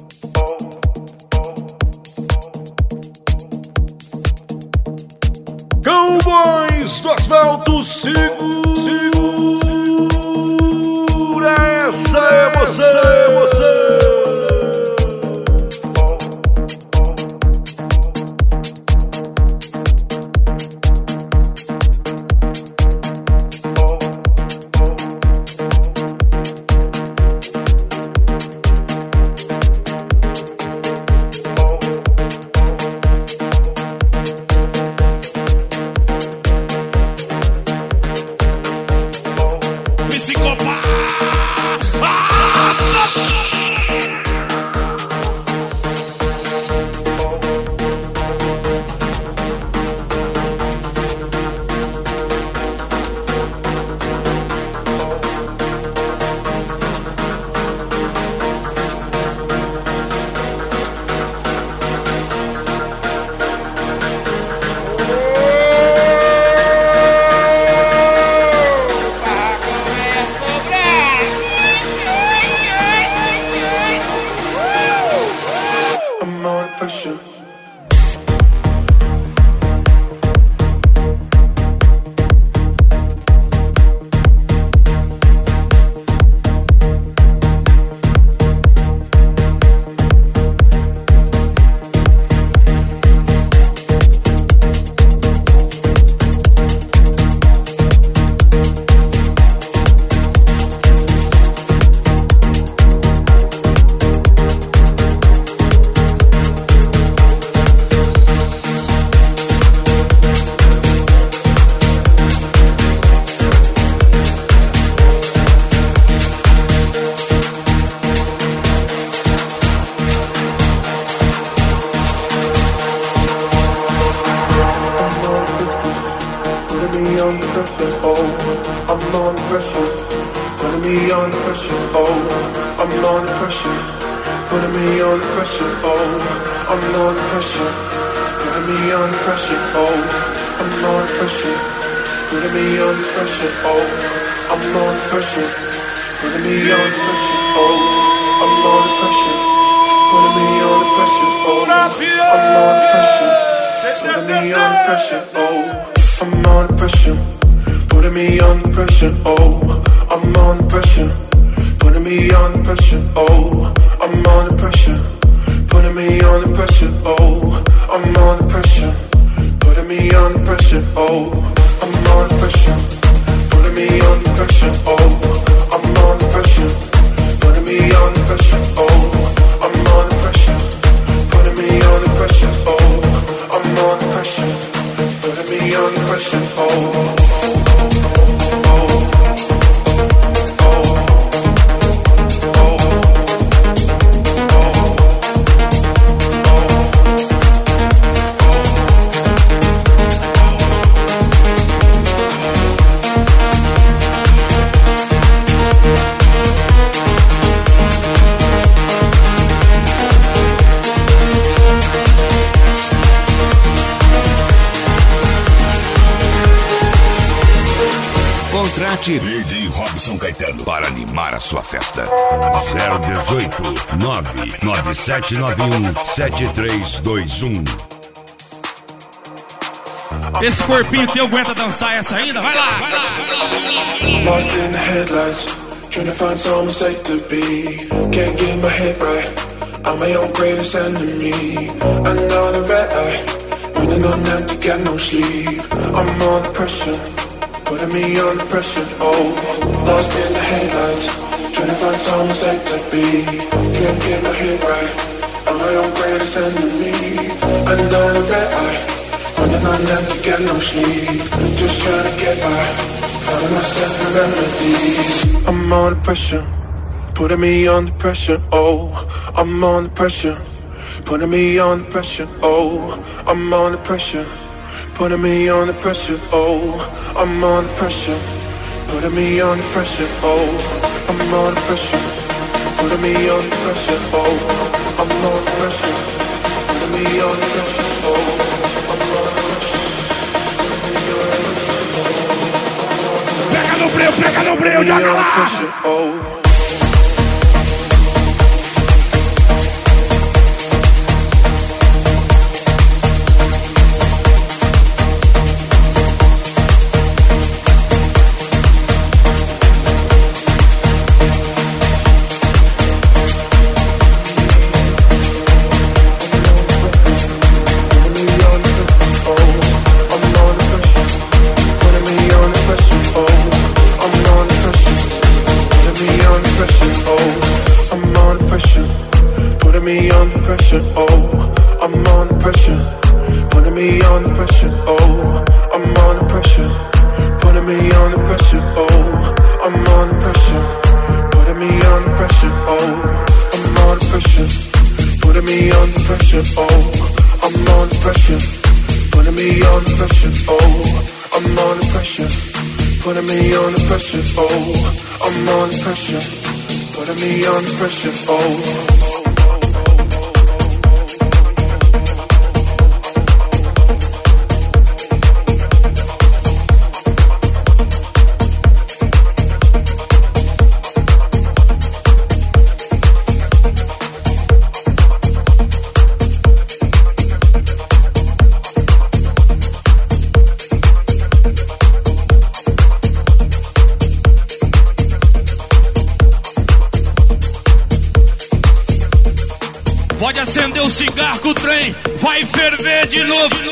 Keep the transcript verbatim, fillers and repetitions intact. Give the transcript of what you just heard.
Cowboys do asfalto, segura essa emoção, emoção. D J Robson Caetano para animar a sua festa. zero dezoito nove nove sete nove um sete três dois um. Esse corpinho teu aguenta dançar essa ainda? Vai lá, vai lá, vai lá, vai lá. Lost in the headlights, trying to find somewhere safe to be. Can't get my head right, I'm my own greatest enemy. Another red eye, running on empty, got no sleep. I'm under pressure, putting me under pressure, oh. Lost in the headlights, trying to find somewhere safe to be. Can't get my head right, I'm my own greatest enemy. Another red eye, running on empty, got no sleep. Just trying to get by, finding myself a remedy. I'm under pressure, putting me under pressure, oh. I'm under pressure, putting me under pressure, oh. I'm under pressure, putting me under pressure, oh. I'm under pressure, putting me under pressure, oh. I'm under pressure, putting me under pressure, oh. I'm under pressure, putting me under pressure, oh. I'm under pressure, putting me under pressure, oh. Pega no breu, pega no breu, joga lá! me under pressure, oh, I'm under pressure. Putting me under pressure, oh, I'm under pressure. Putting me under pressure, oh, I'm under pressure. Putting me under pressure, oh, I'm under pressure. Putting me under pressure, oh, I'm under pressure. Putting me under pressure, oh, I'm under pressure. Putting me under pressure, oh, I'm under pressure. Putting me under pressure, oh. Pode acender o cigarro que o trem vai ferver de novo.